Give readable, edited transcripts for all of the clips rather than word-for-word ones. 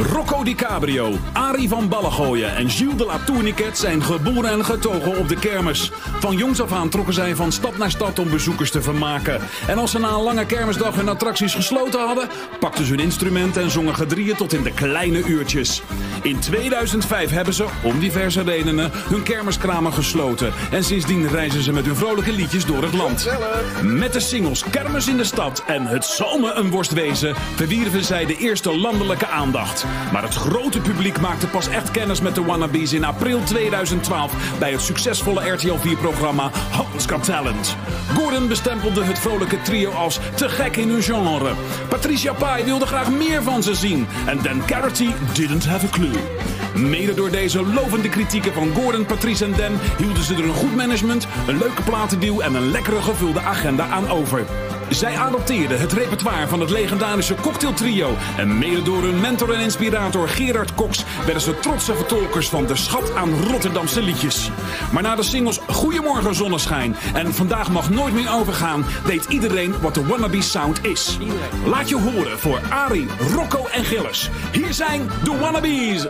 Rocco Di Cabrio, Arie van Ballengooien en Gilles de la Tourniquet zijn geboren en getogen op de kermis. Van jongs af aan trokken zij van stad naar stad om bezoekers te vermaken. En als ze na een lange kermisdag hun attracties gesloten hadden, pakten ze hun instrument en zongen gedrieën tot in de kleine uurtjes. In 2005 hebben ze, om diverse redenen, hun kermiskramen gesloten. En sindsdien reizen ze met hun vrolijke liedjes door het land. Met de singles Kermis in de Stad en Het zal me een worst wezen verwierven zij de eerste landelijke aandacht. Maar het grote publiek maakte pas echt kennis met de Wannabes in april 2012 bij het succesvolle RTL 4-programma Holland's Got Talent. Gordon bestempelde het vrolijke trio als te gek in hun genre. Patricia Pai wilde graag meer van ze zien. En Dan Carity didn't have a clue. Mede door deze lovende kritieken van Gordon, Patrice en Dan hielden ze er een goed management, een leuke platendeal en een lekkere gevulde agenda aan over. Zij adopteerden het repertoire van het legendarische cocktailtrio. En mede door hun mentor en inspirator Gerard Cox werden ze trotse vertolkers van de schat aan Rotterdamse liedjes. Maar na de singles Goedemorgen Zonneschijn en Vandaag mag nooit meer overgaan, weet iedereen wat de Wannabe Sound is. Laat je horen voor Arie, Rocco en Gilles. Hier zijn de Wannabes.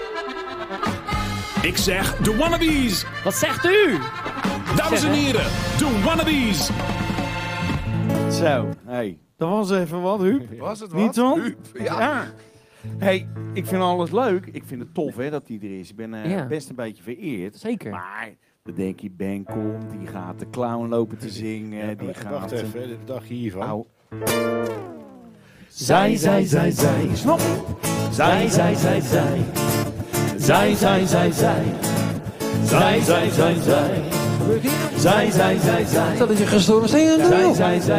Ik zeg de Wannabes. Wat zegt u? Dames en heren, de Wannabes. Zo, hey, dat was even wat, Huub. Was het wat? Niet zo? Huub, ja. Ja. Hey, ik vind alles leuk. Ik vind het tof hè, dat hij er is. Ik ben Ja. best een beetje vereerd. Zeker. Maar dan denk je, Ben komt, die gaat de clown lopen te zingen. Die gaat... Wacht even, de dag hiervan. Au. Zij, snap je? Zij. Zal ik je gestoren zingen?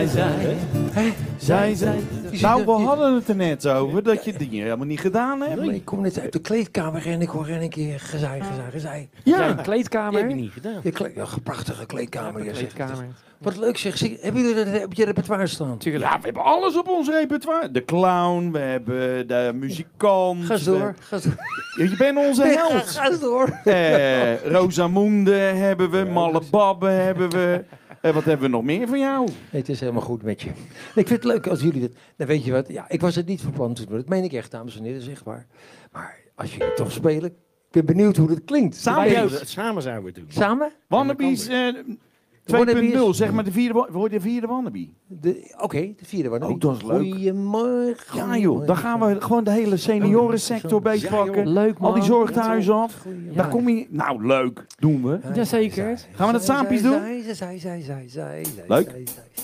Zij. Nou, we hadden het er net over dat je het helemaal niet gedaan hebt. Ik kom net uit de kleedkamer en ik hoor in een keer gezaai. Ja, Een kleedkamer. heb je niet gedaan. Ja, prachtige kleedkamer. Ja, zeg. Kleedkamer. Wat leuk zeg. Hebben jullie dat op je repertoire staan? Tuurlijk. ja, we hebben alles op ons repertoire. De clown, we hebben de muzikant. Ga eens door. Je bent onze held. Ga eens door. Rosamunde hebben we, Malle Babbe hebben we. Wat hebben we nog meer van jou? Het is helemaal goed met je. Ik vind het leuk als jullie dit... Nou, weet je wat? Ja, ik was het niet van plan te doen. Dat meen ik echt, dames en heren, zeg maar. Maar als jullie toch spelen... Ik ben benieuwd hoe dat klinkt. Samen Zouden we het doen. Samen? Wannabes 2.0, zeg maar de vierde Wannabe. Oké, de vierde Wannabe. Oh, dat is leuk. Goedemorgen. Ja joh, dan gaan we gewoon de hele seniorensector beetpakken. Leuk man. Al die zorgtehuizen af. Goeie- Daar kom je... Nou, leuk. Doen we. Jazeker. Gaan we dat saampjes doen? Leuk.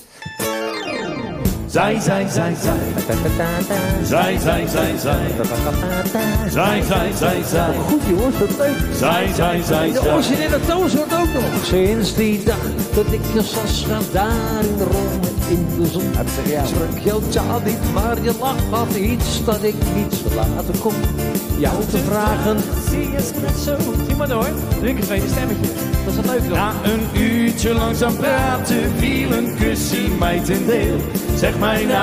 Zij. Goed jongens, wat leuk. De originele toonsoort ook nog. Sinds die dag dat ik je zag daar in de ronde in de zon. Sprak jouw taal niet, maar je lach had iets dat ik niet verlaten kon. Jou te vragen. Zie je het net zo. Zie maar door. Drink een tweede stemmetje. Dat is wat leuk toch? Na een uurtje langzaam praten viel een kussie mij ten deel. Zeg mij na.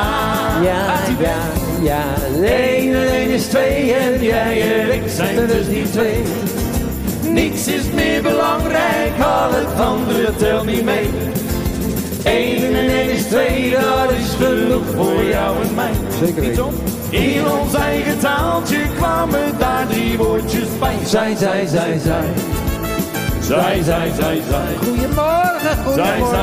Ja. 1 en 1 is 2 en jij en ik zijn dus niet 2. Niks is meer belangrijk, al het andere telt niet mee. 1 en 1 is 2, dat is genoeg voor jou en mij. Zeker weten. In ons eigen taaltje kwamen daar 3 woordjes bij. Zij. Goedemorgen.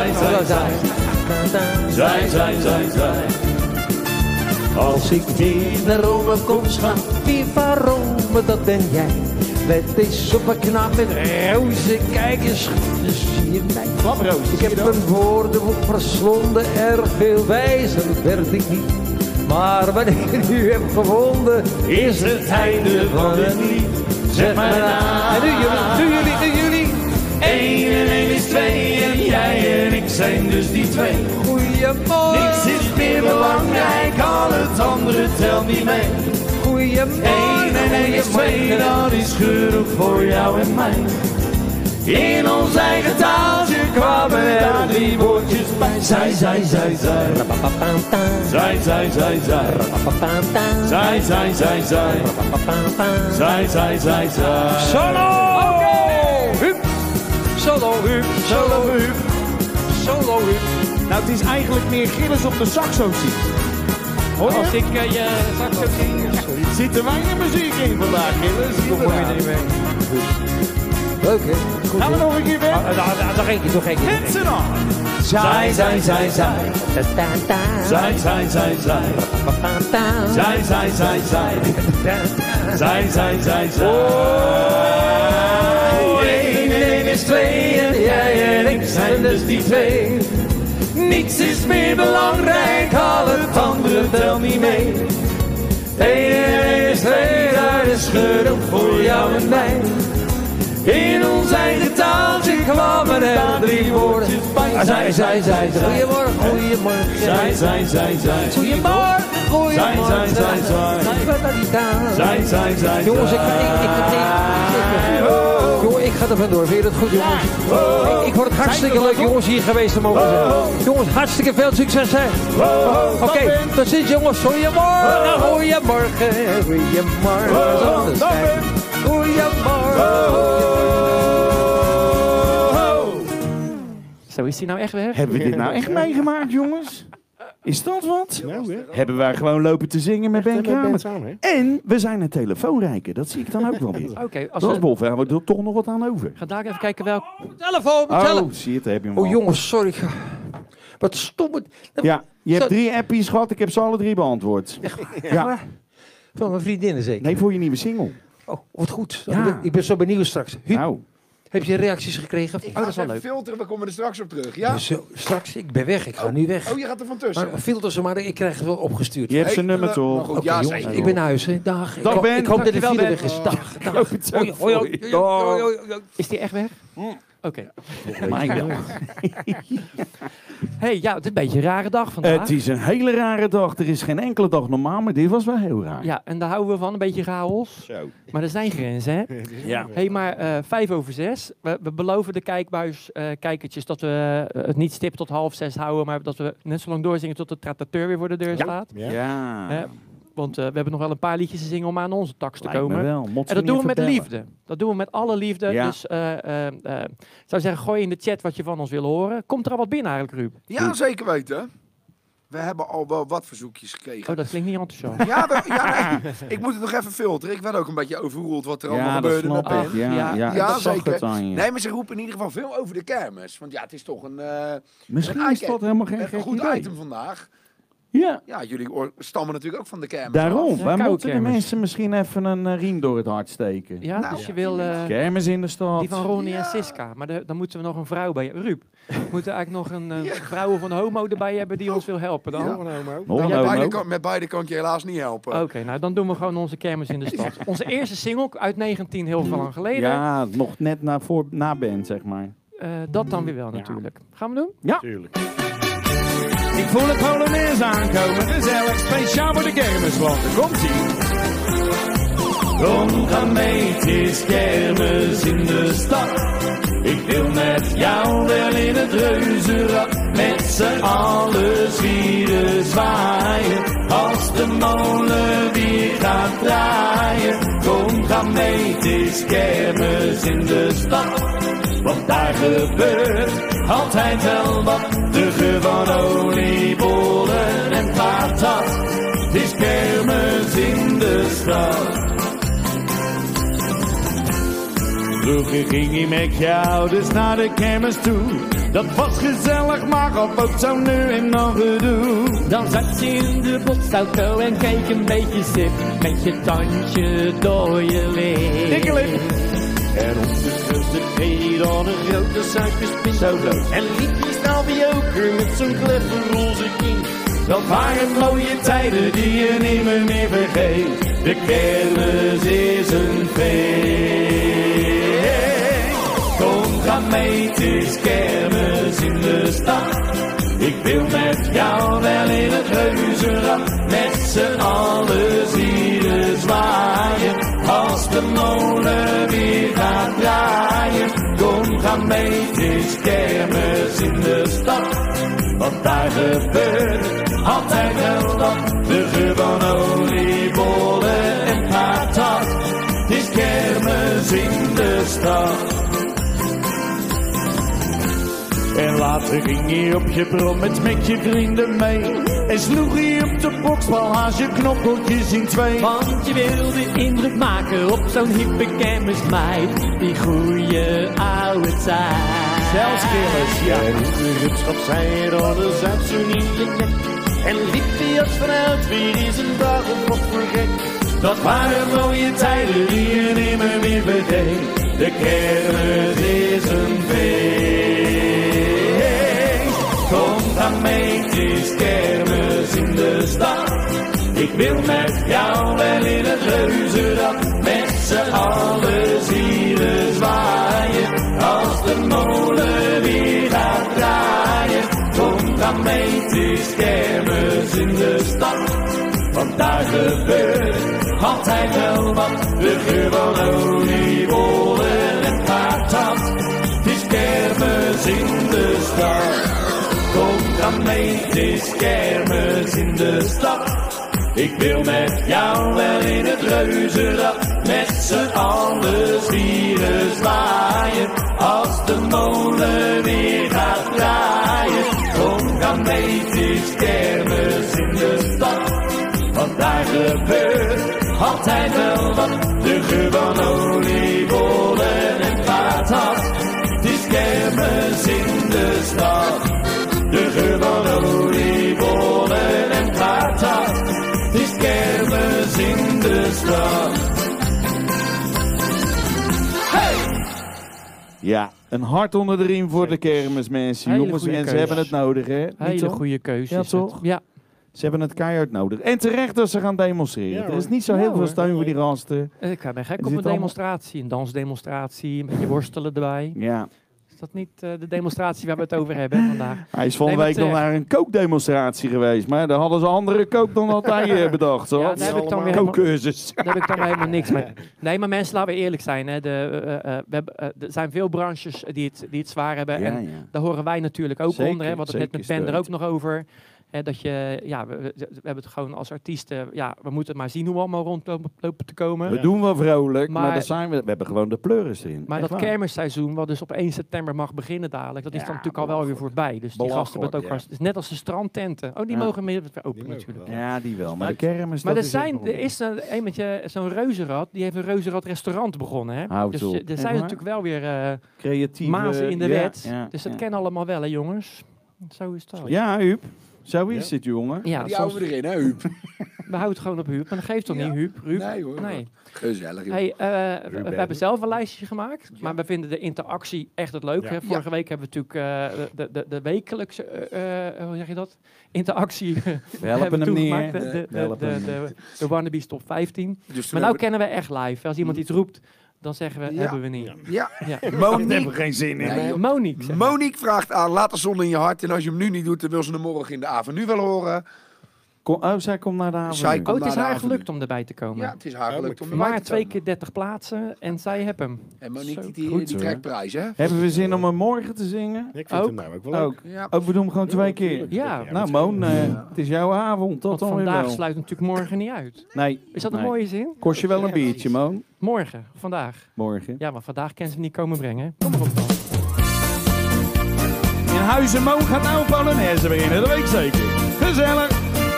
Zij. Als ik weer naar Rome kom, schat, viva Rome, dat ben jij. Met deze superknaap met roze, kijk eens, zie je mij. Ik heb mijn woordenboek verslonden, erg veel wijzer werd ik niet. Maar wat ik nu heb gevonden, Is het einde van het lied. Zeg maar na. En nu jullie. 1 en 1 is 2 en jij en ik zijn dus die 2. Goeiemorgen. Niks is meer belangrijk, al het andere telt niet mee. 1 en 1 is 2, dat is genoeg voor jou en mij. In ons eigen taaltje kwamen er 3 woordjes bij. Zij. Solo, Huub. Nou, het is eigenlijk meer Gilles op de saxo ziet. Als ik je straks zo zie. Zitten wij in muziek in vandaag, Gilles? Kom maar weer niet mee. Leuk, hè? Goed, Gaan we nog een keer weg? nog één keer, nog één keer. Mensen dan! Zij, zij, zij, zij. Zij, zij, zij, zij. Zij, zij, zij, zij. Zij, zij, zij, zij. Oh, 1 is 2 en jij en ik zijn dus die 2. Niets is meer belangrijk, al het andere telt niet mee. 1 is 2, dat is genoeg voor jou en mij. In ons eigen taaltje kwam er 3 woordjes bij. Zij, zij, zij, zij. Goedemorgen, goedemorgen. Zij, zij, zij, zij. Goedemorgen, goedemorgen. Zij, zij, zij, zij. Zij, zij, zij. Jongens, ik ga er vandoor. Vind je dat goed, jongens? Ik word het hartstikke leuk, jongens, hier geweest te mogen zijn. Jongens, hartstikke veel succes, hè? Oké, tot ziens, jongens. Goedemorgen, goedemorgen. Goedemorgen, zonneschijn. Goedemorgen. Zo, is hij nou echt weg? Hebben we dit nou echt meegemaakt, jongens? Is dat wat? Nou, hè? Hebben wij gewoon lopen te zingen met Ben Met Ben Kramer? samen, hè? En we zijn een telefoonrijker. Dat zie ik dan ook wel weer. Oké, als Dat is we... bof, hebben we er toch nog wat aan over. Ga daar even kijken welk... Telefoon, Oh, zie je het, heb je hem al. Oh, jongens, sorry. Wat stom het. Ja, je hebt Zo- 3 appies gehad, ik heb ze alle 3 beantwoord. Ja. Van mijn vriendinnen zeker. Nee, voor je nieuwe single. Oh, wat goed. Ja. Ik ben zo benieuwd straks. Huub, Nou, heb je reacties gekregen? Ik dat is wel ga leuk. even filteren, we komen er straks op terug. Ja? Zo, straks, ik ben weg. Ik ga nu weg. Oh, je gaat er van tussen. Maar filter ze maar, ik krijg het wel opgestuurd. je hebt zijn Hey, nummer maar toch? goed, Oké, ja, jongens, zeker. ik ben naar huis. Hè. Dag. Dag, Ben. Ik hoop dat de Dankjewel, file Ben. weg is. Dag. Dag. Hoi, hoi, hoi. Dag. Is die echt weg? Oké. Mij wel. Hey, ja, het is een beetje een rare dag vandaag. Het is een hele rare dag. Er is geen enkele dag normaal, maar dit was wel heel raar. Ja, en daar houden we van, een beetje chaos. Zo. Maar er zijn grenzen, hè? Ja. Hey, maar 5:05. We beloven de kijkertjes dat we het niet stip tot 5:30 houden, maar dat we net zo lang doorzingen tot de tractateur weer voor de deur staat. Ja. Ja. Hè? Want we hebben nog wel een paar liedjes te zingen om aan onze tax te Lijkt me komen. wel. Mot En dat doen we met liefde. Dat doen we met alle liefde. Ja. Dus ik zou zeggen, gooi in de chat wat je van ons wil horen. Komt er al wat binnen eigenlijk, Ruud? Ja, zeker weten. We hebben al wel wat verzoekjes gekregen. Oh, dat klinkt niet enthousiast. Ja, nee. Ik moet het nog even filteren. Ik werd ook een beetje overroeld wat er allemaal Ja, dat gebeurde. snap Met ik. Ben. Ja, Ja, ja, ja, ik zag zeker. het aan je. Nee, maar ze roepen in ieder geval veel over de kermis. Want ja, het is toch een Misschien een is dat helemaal geen een gek goed idee. item vandaag. Ja, Ja, jullie stammen natuurlijk ook van de kermis. daarom. Ja, Wij koude moeten de kermis. mensen misschien even een riem door het hart steken. Ja, Nou, dus je wil Kermis in de stad. die van Ronnie en Siska. Maar dan moeten we nog een vrouw bij Ruud. We moeten eigenlijk nog een vrouw of een homo erbij hebben die ons wil helpen dan. Ja, nou, maar ook. Oh, Ja, nou, met beide kan ik je helaas niet helpen. Oké, nou dan doen we gewoon onze kermis in de stad. Onze eerste single uit 19 heel veel lang geleden. Ja, nog net na Ben, zeg maar. Dat dan weer wel natuurlijk. Gaan we doen? Tuurlijk. Ik voel het Polonaise aankomen, gezellig, speciaal voor de kermis, want er komt-ie. Kom, ga mee, het is kermis in de stad. Ik wil met jou wel in het reuzenrad, met z'n allen zwieren zwaaien. Als de molen weer gaat draaien, kom, ga mee, het is kermis in de stad. Want daar gebeurt altijd wel wat. De geur van oliebollen en patat. Het is kermis in de stad. Vroeger ging hij met je ouders naar de kermis toe. Dat was gezellig, maar gaf ook zo nu en dan gedoe. Dan zat je in de botsauto en keek een beetje sip. Met je tandje door je lip. Dikke lip. En op de grootste thee dan een grote suikerspin. Zo groot. En liedjes naar Joker met zo'n kleffe roze king. Dat waren mooie tijden die je niet meer vergeet. De kermis is een feest. Kom, ga mee, het is kermis in de stad. Ik wil met jou wel in het reuzenrad. Met z'n allen zielen zwaaien. Als de molen weer gaat draaien. Kom, ga mee, het is kermis in de stad. Want daar gebeurt altijd wel wat. De geur van oliebollen en patat. Het is kermis in de stad. En later ging je op je brommet met je vrienden mee. En sloeg je op de boksbal haast je knokkeltjes in twee. Want je wilde indruk maken op zo'n hippe kermismeid. Die goeie oude tijd. Zelfs killers, ja. De rupschap zei er alles uit zo'n niet. En liep die als vanuit weer is een dag of wat voor gek. Dat waren mooie tijden die je niet meer vergeet. De kermis is een feest. Kom dan mee, het is kermis in de stad. Ik wil met jou wel in het reuzenrad. Met z'n allen zieren zwaaien. Als de molen weer gaat draaien. Kom dan mee, het is kermis in de stad. Want daar gebeurt altijd wel wat. De geur van oliebollen en patat. Het is kermis in de stad. Kom dan mee, het is kermis in de stad. Ik wil met jou wel in het reuzenrad. Met z'n allen zwieren zwaaien. Als de molen weer gaat draaien. Kom dan mee, het is kermis in de stad. Want daar gebeurt altijd wel wat. De geur van oliebollen en patat. Het is kermis in de stad. De geur van oliebollen en patat. Het is kermis in de stad. Hey! Ja, een hart onder de riem voor de kermis, mensen. Hele Jongens, goede en ze keus. hebben het nodig, hè? Niet Hele toch? goede keuze. Ja, is het. toch? Ja. Ze hebben het keihard nodig. En terecht dat ze gaan demonstreren. Ja, er is hoor. niet zo Ja, heel veel hoor. steun voor die gasten. Ik ben gek Het op zit een allemaal- demonstratie. Een dansdemonstratie. Een beetje worstelen erbij. Ja. Is dat niet de demonstratie waar we het over hebben vandaag? Hij is volgende Nee, week nog maar naar een kookdemonstratie geweest. Maar daar hadden ze andere kook dan dat hij bedacht. Zo. Ja, daar heb ik dan weer helemaal, Kookcursus. daar heb ik dan weer helemaal niks mee. Nee, maar mensen, laten we eerlijk zijn. Hè. Er zijn veel branches die het zwaar hebben. Ja, En ja. daar horen wij natuurlijk ook Zeker, onder. Hè. We hadden het net zeker met Ben er ook steunt. nog over. Hè, dat je, ja, we hebben het gewoon als artiesten. Ja, we moeten maar zien hoe we allemaal rondlopen te komen. We doen wel vrolijk, maar, Maar- daar zijn we hebben gewoon de pleuris in. Maar Echt dat waar. kermisseizoen, wat dus op 1 september mag beginnen dadelijk, dat is Ja, dan natuurlijk al wel weer voorbij. Dus die gasten hebben het ook ja. hartstikke. Het is net als de strandtenten. Oh, die Ja. mogen meer open Die mogen natuurlijk. wel. Ja, die wel. Maar de kermis, Maar dat er, is echt zijn, nog er wel- is een met zo'n reuzenrad, die heeft een reuzenrad restaurant begonnen. Hè? Houd Dus op. er Echt zijn waar? natuurlijk wel weer creatieve... mazen in de ja, wet. Ja, Dus dat ja. kennen allemaal wel, hè jongens. Zo is dat. Ja, Huub. Zo is het, jongen. Ja, Die soms, houden we erin, hè, Huub? we houden het gewoon op Huub. Maar dat geeft toch Ja. niet, Huub? Ruud? Nee, hoor. Nee. Gezellig, joh. Hey, we hebben zelf een lijstje gemaakt, maar we vinden de interactie echt het leuk. Ja. Hè? Vorige week hebben we natuurlijk de wekelijkse, hoe zeg je dat? Interactie hebben we hem neer. toegemaakt. We helpen hem. De Wannabe's top 15. Dus Maar nou kennen we echt live. Als iemand iets roept, dan zeggen we, Ja. hebben we niet. Ja, Ja. Daar Monique, hebben we geen zin in. Nee, joh. Monique. zeg. Monique vraagt aan, laat de zon in je hart. En als je hem nu niet doet, dan wil ze hem morgen in de avond nu wel horen. Zij komt naar de avond. Zij nu. komt- Oh, het is naar de haar avond. gelukt om erbij te komen. Ja, het is haar gelukt om Maar erbij Maar te 2 komen. keer 30 plaatsen en zij hebben hem. En Monique, Zo, die goed zo, trekt hè? prijs, hè? Hebben we zin om hem morgen te zingen? Ik vind Ook. het nou ook wel leuk. Ook. Ja. Ook we doen hem gewoon 2 keer. tuurlijk. Ja, Nou, Moon, het is jouw avond. Tot Want dan weer vandaag wel. sluit natuurlijk morgen niet uit. Nee. Is dat een Nee. mooie zin? Kost je wel een biertje, Moon. Morgen, vandaag. Morgen. Ja, maar vandaag kan ze niet komen brengen. Kom maar op dan. In Huizen Moon gaat nou Polonaise beginnen. Dat weet ik zeker. Gezellig.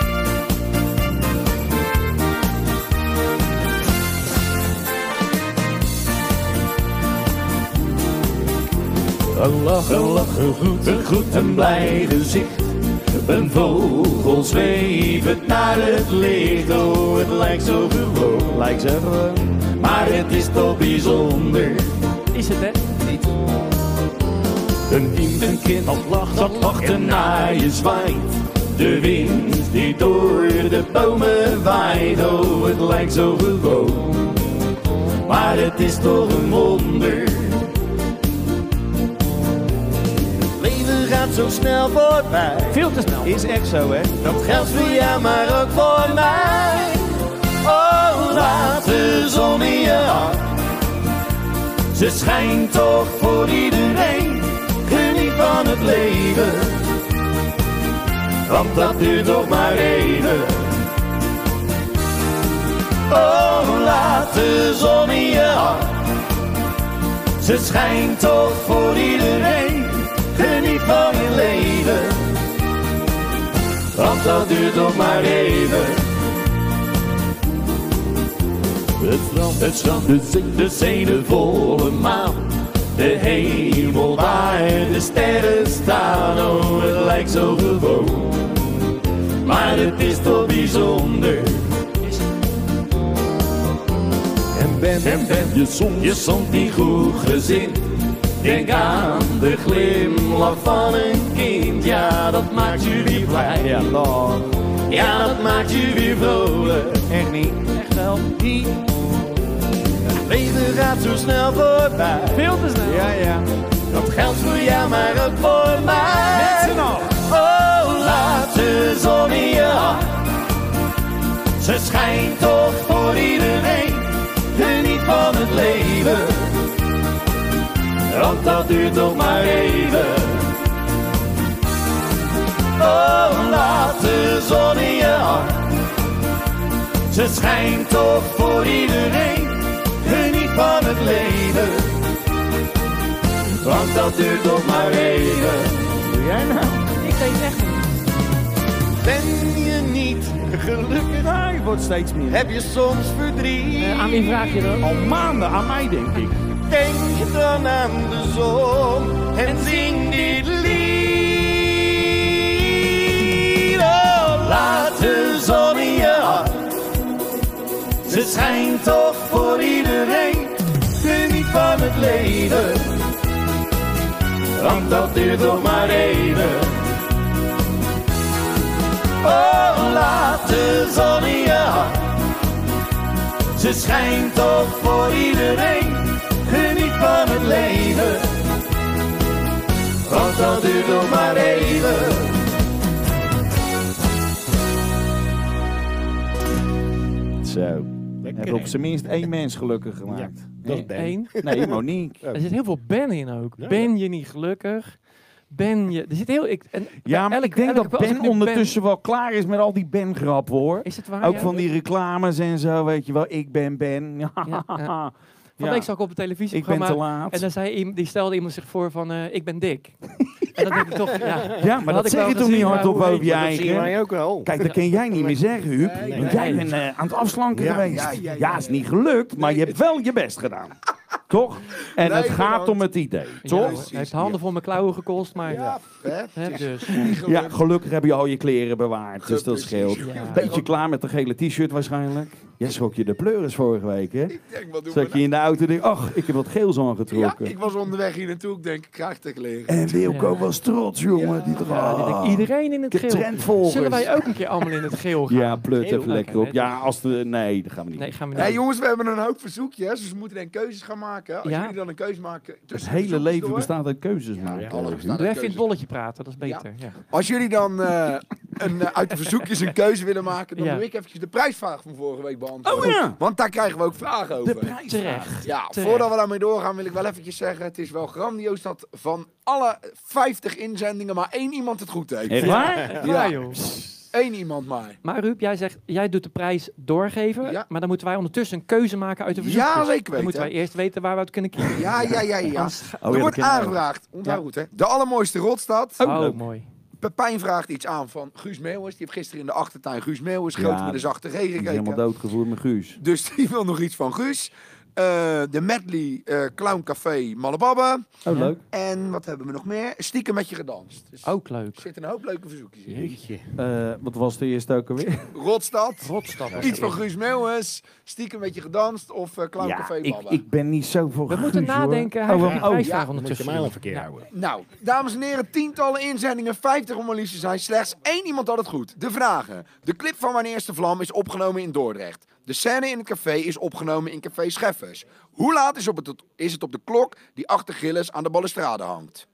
Een lachen goed, een goed en blij gezicht. Een vogel zwevend naar het licht. Oh, het lijkt zo gewoon, Lijkt ze gewoon. maar het is toch bijzonder. Is het, hè? Een kind dat lacht en naar je zwaait. De wind die door de bomen waait. Oh, het lijkt zo gewoon, maar het is toch een wonder. Leven gaat zo snel voorbij. Veel te snel. Is echt zo, hè? Dat geldt voor jou, maar ook voor mij. Oh, laat de zon in je hart. Ze schijnt toch voor iedereen. Geniet van het leven, want dat duurt nog maar even. Oh, laat de zon in je hart. Ze schijnt toch voor iedereen. Geniet van je leven, want dat duurt nog maar even. Het strand, de zee, de volle maan. De hemel waar de sterren staan, oh het lijkt zo gewoon. Maar het is toch bijzonder. En ben je soms niet goed gezind. Denk aan de glimlach van een kind. Ja, dat maakt je weer blij. Ja, dat maakt je weer vrolijk. Echt niet. Echt wel. Het leven gaat zo snel voorbij. Veel te snel. Ja. Dat geldt voor jou, maar ook voor mij. Met z'n allen. Oh, laat de zon in je hart. Ze schijnt toch voor iedereen. Geniet van het leven, want dat duurt toch maar even. Oh, laat de zon in je hart. Ze schijnt toch voor iedereen. Geniet van het leven, want dat duurt toch maar even. Doe jij nou? Ik weet echt niet. Ben je niet gelukkig? Nou, je wordt steeds meer. Heb je soms verdriet? Aan wie vraag je dat? Al maanden aan mij, denk ik. Denk je dan aan de zon en zing dit lied. Oh, laat de zon in je hart. Ze schijnt toch voor iedereen. Geniet van het leven, want dat duurt toch maar even. Oh, laat de zon in je hart. Ze schijnt toch voor iedereen. Geniet van het leven, want dat duurt nog maar even. Zo. Heb op zijn minst 1 mens gelukkig gemaakt. Dat is Ben. 1. Nee, Monique. Er zit heel veel Ben in ook. Ja, Ben je niet gelukkig? Ben je... Er zit heel... Ja, maar ik denk dat als ik Ben nu ondertussen wel klaar is met al die Ben-grap, hoor. Is het waar? Ook ja? van die reclames en zo, weet je wel. Ik ben Ben. Ja. Van Ja. week zag ik op het Ik ben televisieprogramma. te laat. En dan die stelde iemand zich voor van, ik ben dik. En dan denk ik toch, ja. Ja, maar had dat ik zeg wel je toch gezien, niet maar hardop hoe over je Dat zien wij eigen? ook wel. Kijk, dat kan jij niet meer zeggen, Huub. Nee, Want jij nee. bent aan het afslanken Ja, geweest. ja. Ja, is niet gelukt, maar je hebt wel je best gedaan. Toch? En Nee, het gaat bedankt. om het idee, Ja, toch? hoor. Hij heeft handen vol mijn klauwen gekost, maar... Ja, hè? Hè, dus. Ja, gelukkig heb je al je kleren bewaard, dus dat scheelt. Ja. Beetje klaar met de gele t-shirt waarschijnlijk. Jij schrok je de pleuris vorige week, hè? Ik denk, wat doen we Zat je in de auto en denk, ach, ik heb wat geels nou? Ja, aangetrokken. ik was onderweg hier naartoe. Ik denk, ik krijg het leren. En Wilco Ja. was trots, jongen. Die Ja, die denkt, iedereen in het de geel. trendvolgers. Zullen wij ook een keer allemaal in het geel gaan? Ja, plut even Oké, lekker op. nee, Ja, als de... Nee, dat gaan we niet. Nee, gaan we Hé niet. jongens, we hebben een hoop verzoekjes. Dus we moeten dan keuzes gaan maken. Als Ja. jullie dan een keuze maken... Het tussen de hele verzoekjes leven door. bestaat uit keuzes maken. alles Huub. bestaat Doe uit even in het keuzes. bolletje praten, dat is beter. Ja. Als jullie dan uit de verzoekjes een keuze willen maken, dan Ja. doe ik eventjes de prijsvraag van vorige week beantwoorden. Oh ja! Want daar krijgen we ook vragen over. De prijs. Terecht. Ja, Terecht. voordat we daarmee doorgaan wil ik wel eventjes zeggen, het is wel grandioos dat van alle 50 inzendingen maar 1 iemand het goed heeft. Echt waar? Ja, joh. 1 iemand maar. Maar Ruud, jij zegt, jij doet de prijs doorgeven, Ja. maar dan moeten wij ondertussen een keuze maken uit de verzoekjes. Ja, zeker Dan weten. moeten wij eerst weten waar we uit kunnen kiezen. Ja. Oh, ja, Er dat wordt ken ik. aangevraagd, onthoud Ja. goed hè, de allermooiste Rotstad. Oh, leuk. mooi. Pepijn vraagt iets aan van Guus Meeuwis. Die heeft gisteren in de achtertuin Guus Meeuwis, Ja, groot met de zachte G Die is helemaal gekeken. doodgevoerd met Guus. Dus die wil nog iets van Guus. De medley Clown Café Mallebabbe. Oh, leuk. En wat hebben we nog meer? Stiekem met je gedanst. Dus Ook leuk. er zitten een hoop leuke verzoekjes in. Jeetje. Wat was de eerste ook alweer? Rotstad. Rotstad. Iets van Guus Meeuwis. Stiekem met je gedanst. Of Clown Ja, Café ik, Babbe. ik ben niet zo voor We Guus, moeten hoor. nadenken. Hij Oh, gaat die oh, prijsvraag Moet je ondertussen mij al doen. een verkeer houden. Nou, dames en heren, tientallen inzendingen, 50 om maar liefst te zijn. Slechts 1 iemand had het goed. De vragen. De clip van Mijn Eerste Vlam is opgenomen in Dordrecht. De scène in het café is opgenomen in Café Scheffers. Hoe laat is het op de klok die achter Gilles aan de balustrade hangt?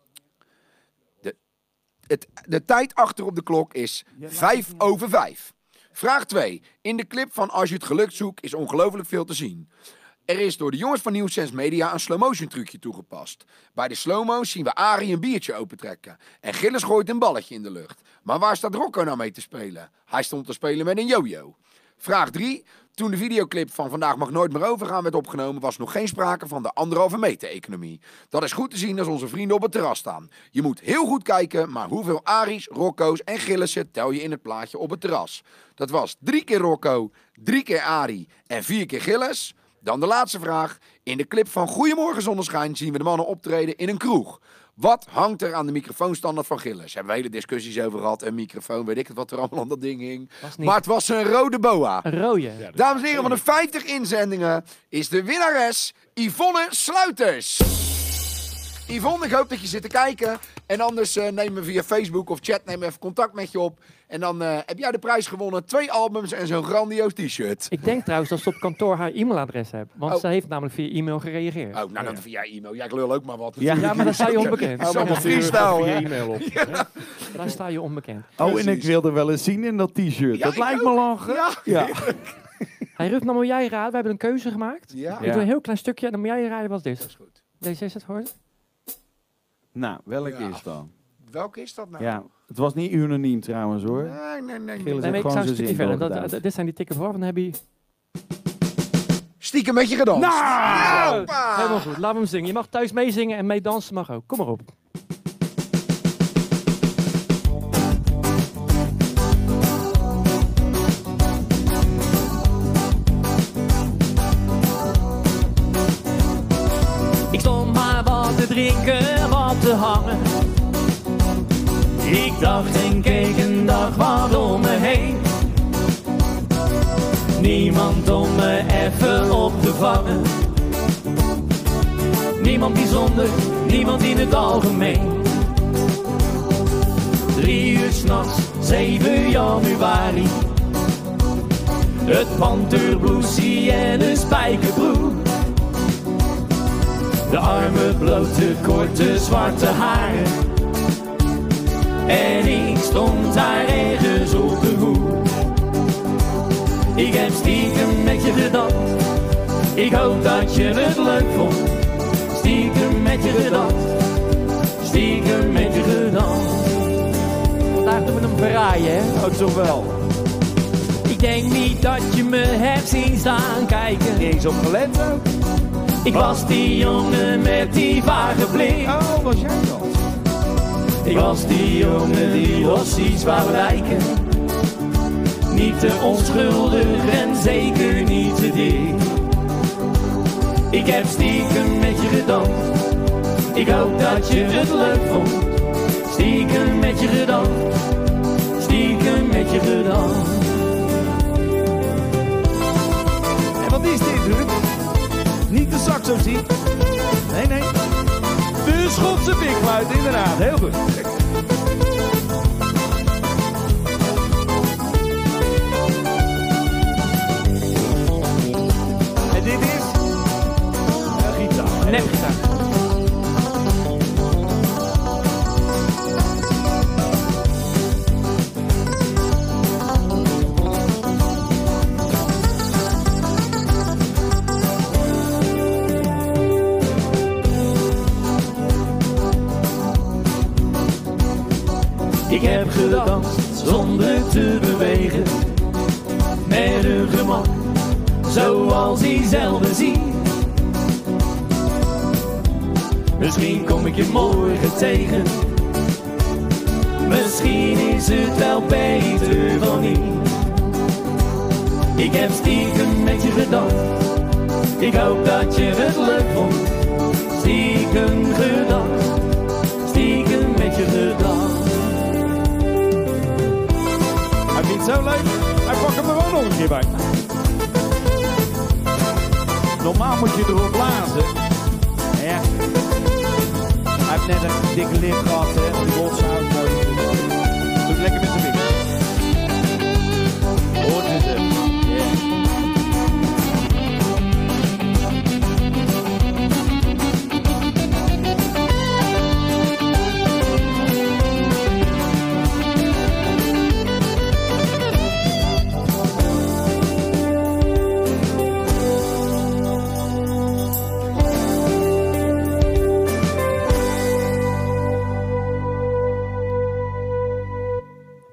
De tijd achter op de klok is 5:05. Vraag 2. In de clip van Als je het geluk zoekt is ongelooflijk veel te zien. Er is door de jongens van New Sense Media een slow-motion trucje toegepast. Bij de slow-mo's zien we Arie een biertje opentrekken. En Gilles gooit een balletje in de lucht. Maar waar staat Rocco nou mee te spelen? Hij stond te spelen met een yo-yo. Vraag 3. Toen de videoclip van Vandaag Mag Nooit Meer Overgaan werd opgenomen, was nog geen sprake van de 1,5 meter economie. Dat is goed te zien als onze vrienden op het terras staan. Je moet heel goed kijken, maar hoeveel Aries, Rocco's en Gillissen tel je in het plaatje op het terras? Dat was 3 keer Rocco, 3 keer Arie en 4 keer Gilles. Dan de laatste vraag. In de clip van Goedemorgen Zonneschijn zien we de mannen optreden in een kroeg. Wat hangt er aan de microfoonstandaard van Gilles? Hebben we hele discussies over gehad. Een microfoon, weet ik het wat er allemaal aan dat ding hing. Maar het was een rode boa. Een rode. Ja, Dames en heren, van de 50 inzendingen is de winnares Yvonne Sluiters. Yvonne, ik hoop dat je zit te kijken. En anders neem me via Facebook of chat, neem even contact met je op. En dan heb jij de prijs gewonnen. 2 albums en zo'n grandioos t-shirt. Ik denk trouwens dat ze op kantoor haar e-mailadres heeft. Want ze heeft namelijk via e-mail gereageerd. Oh, nou dan via e-mail. Jij lul ook maar wat. Ja. Ja, maar dan sta je onbekend. Het is allemaal freestyle, via hè? e-mail op. Daar sta je onbekend. Oh, en ik wilde wel eens zien in dat t-shirt. Ja, dat ik lijkt ook. me lachen. Ja. Hey Ruf, nou moet jij raden. We hebben een keuze gemaakt. Ja. Ik doe een heel klein stukje en dan moet jij raden wat dit is. Dat is goed. Deze is het voor je? Nou, welke Ja. is dan? Welke is dat nou? Ja, het was niet unaniem trouwens hoor. Nee. Gilles Nee, heeft maar ik gewoon zou een zijn stukje zin verder. doorgedaan. Dit zijn die tickets voor. Dan heb je... Stiekem met je gedanst. Nou! Hoppa! Helemaal goed. Laat hem zingen. Je mag thuis meezingen en meedansen mag ook. Kom maar op. Ik stond maar wat te drinken, wat te hangen. Ik dacht en keek een dag wat om me heen. Niemand om me even op te vangen. Niemand bijzonder, niemand in het algemeen. 3 uur 's nachts, 7 januari. Het panterbloesie en een spijkerbroek. De arme, blote, korte, zwarte haren. En ik stond daar ergens op de hoek. Ik heb stiekem met je gedanst. Ik hoop dat je het leuk vond. Stiekem met je gedanst. Stiekem met je gedanst. Vandaag doen we hem verraaien, hè? Oh, toch wel. Ik denk niet dat je me hebt zien staan kijken. Niet eens op gelet ook. Ik was die jongen met die vage blik. Oh, was jij dat? Ik was die jongen die lossies wou lijken. Niet te onschuldig en zeker niet te dik. Ik heb stiekem met je gedanst. Ik hoop dat je het leuk vond. Stiekem met je gedanst. Stiekem met je gedanst. En wat is dit, Ruud? Niet de saxo zie. Nee. De Schotse pikfluit, inderdaad. Heel goed. En dit is een gitaar. Nepgitaar. Ik heb gedanst zonder te bewegen. Met een gemak, zoals hij zelf ziet. Misschien kom ik je morgen tegen. Misschien is het wel beter van niet. Ik heb stiekem met je gedanst. Ik hoop dat je het leuk vond. Stiekem gedanst. Stiekem met je gedanst. Hij vindt het zo leuk. Hij pakt hem er gewoon nog een keer bij. Normaal moet je erop blazen. Ja. Hij heeft net een dikke lip gehad, hè. Die rotzout. Doe het lekker met zijn vinger. Hoort het hem.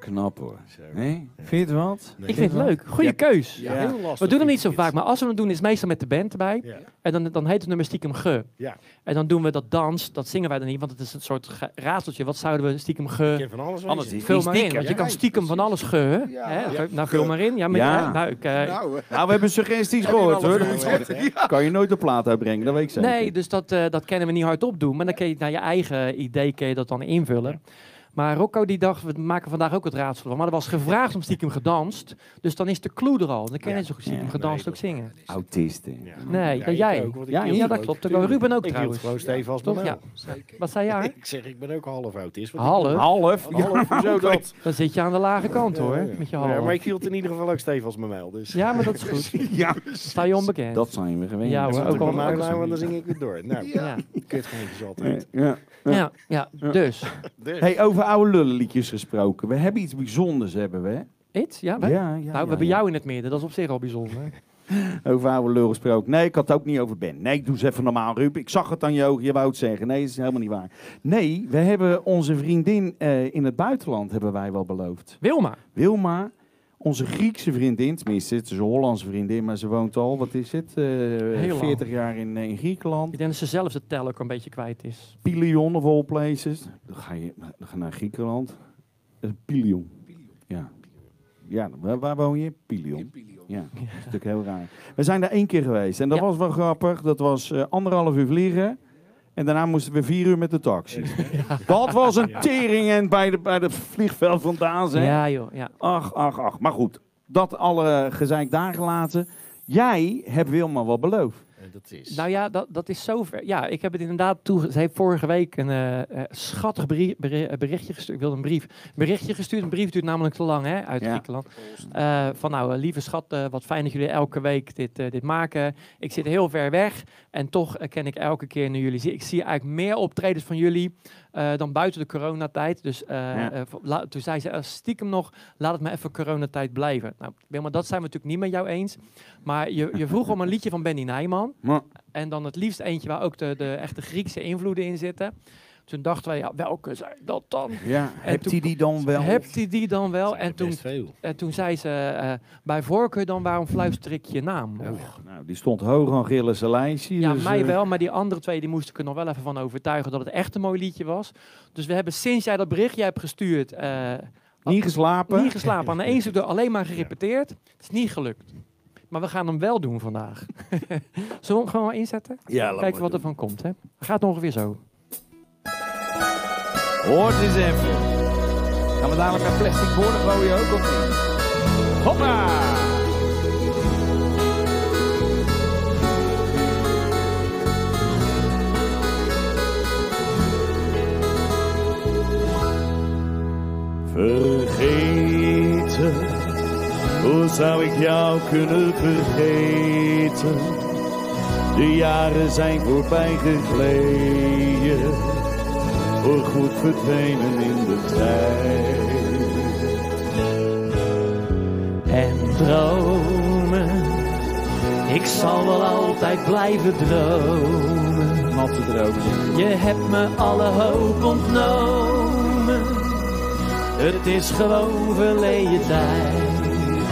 knap hoor. Nee? Vind je het wat? Nee. Ik vind het leuk. Goeie keus. Ja, Ja. heel lastig. We doen hem niet zo vind ik vaak, maar als we het doen is het meestal met de band erbij. Ja. En dan heet het nummer stiekem ge. Ja. En dan doen we dat dans, dat zingen wij dan niet, want het is een soort raadseltje. Wat zouden we stiekem Ik ge... ken van alles Anders wezen. niet. Vul maar in, stiekem. want je Ja, kan stiekem van alles ge, hè? Ja. Hè? Ja. Nou, vul maar in. Ja, maar, Ja. nou, Nou, Nou, we hebben suggesties gehoord hoor. Kan je nooit de plaat uitbrengen, dat weet ik zeker. nee, dus dat kunnen we niet hardop doen. Maar dan kun je naar je eigen idee kun je dat dan invullen. Maar Rocco die dacht, we maken vandaag ook het raadsel van. Maar er was gevraagd om stiekem gedanst. Dus dan is de clue er al. Dan kan je net zo goed stiekem Ja. gedanst Nee, ook zingen. Autisten. Ja. Nee, ik jij. ook, want ik Ja, hield Ja, dat ook. klopt. Dat kan Ruben ook Ik hield trouwens. gewoon stevig als Toch? mijn Ja. zeker. Wat zei jij? Ik zeg, ik ben ook half autist. Half? Half? Half, hoezo dat? Dan zit je aan de lage kant hoor, met je Ja, maar half. ik hield in ieder geval ook stevig als mijn mijl. Dus. Ja, maar dat is goed. Ja, Sta je onbekend. dat zijn we gewend. Ja, hoor. Ook Ook al- al mijn ook al- mijl, want dan zing ik weer door. Nou, Ja. kutgeintjes altijd. Ja. Dus. Dus. Hey, over oude lullenliedjes gesproken. We hebben iets bijzonders, hebben we. Hè? Iets? Ja, we? Ja, Nou, we hebben jou in het midden. Dat is op zich al bijzonder. Over oude lul gesproken. Nee, ik had het ook niet over Ben. Nee, ik doe eens even normaal, Ruben. Ik zag het aan je ogen, je wou het zeggen. Nee, dat is helemaal niet waar. Nee, we hebben onze vriendin in het buitenland, hebben wij wel beloofd. Wilma. Wilma, onze Griekse vriendin, tenminste, het is een Hollandse vriendin, maar ze woont al, wat is het, Heel lang. 40 jaar in Griekenland. Ik denk dat ze zelf de tel ook een beetje kwijt is. Pilion of all places. Dan ga je naar Griekenland. Pilion. Ja. Ja, waar woon je? Pilion. Ja, dat is natuurlijk heel raar. We zijn daar 1 keer geweest en dat Ja. was wel grappig. Dat was 1,5 uur vliegen en daarna moesten we 4 uur met de taxi. Dat was een tering en bij het vliegveld vandaan. Zeg. Ja, joh. Ja. Ach. Maar goed, dat alle gezeik daar gelaten. Jij hebt Wilma wel beloofd. En dat is... Nou ja, dat is zover. Ja, ik heb het inderdaad ze heeft vorige week een schattig berichtje gestuurd. Ik wilde een berichtje gestuurd. Een brief duurt namelijk te lang, hè, uit Ja. Griekenland. Van nou, lieve schat, wat fijn dat jullie elke week dit maken. Ik zit heel ver weg en toch ken ik elke keer naar jullie. Ik zie eigenlijk meer optredens van jullie dan buiten de coronatijd. Dus toen zei ze stiekem nog, laat het maar even coronatijd blijven. Nou, Wilma, dat zijn we natuurlijk niet met jou eens. Maar je vroeg om een liedje van Benny Nijman. Maar, En dan het liefst eentje waar ook de echte Griekse invloeden in zitten. Toen dachten wij, ja, welke zijn dat dan? ja, hebt toen- hij die dan wel? Hebt hij die dan wel? En best veel. toen zei ze, bij voorkeur dan, waarom fluister ik je naam? Nou, die stond hoog aan Gilles' lijstje. Ja, dus, mij wel, maar die andere 2 die moest ik er nog wel even van overtuigen dat het echt een mooi liedje was. Dus we hebben sinds jij dat berichtje hebt gestuurd, Niet geslapen? niet geslapen. Aan de ene stuk alleen maar gerepeteerd. Het is niet gelukt. Maar we gaan hem wel doen vandaag. Zullen we hem gewoon maar inzetten? Ja, laat Kijken maar wat er van komt. Hè? Gaat ongeveer zo. Hoort eens even. Gaan we dadelijk met plastic borden gooien ook of niet? Hoppa! Vergeten, hoe zou ik jou kunnen vergeten? De jaren zijn voorbij gegleden, voorgoed verdwenen in de tijd. En dromen, ik zal wel altijd blijven dromen. Natte dromen. Je hebt me alle hoop ontnomen. Het is gewoon verleden tijd.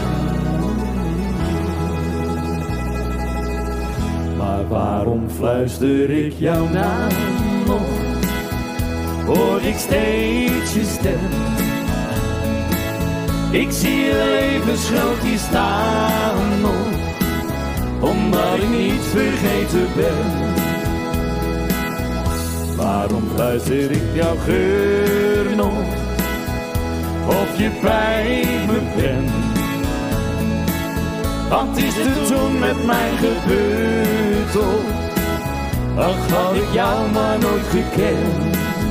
Maar waarom fluister ik jouw naam nog? Hoor ik steeds je stem? Ik zie je levensgroot hier staan nog, omdat ik niet vergeten ben. Waarom fluister ik jouw geur nog? Of je bij me bent? Wat is er toen met mij gebeurd, toch? Ach, had ik jou maar nooit gekend.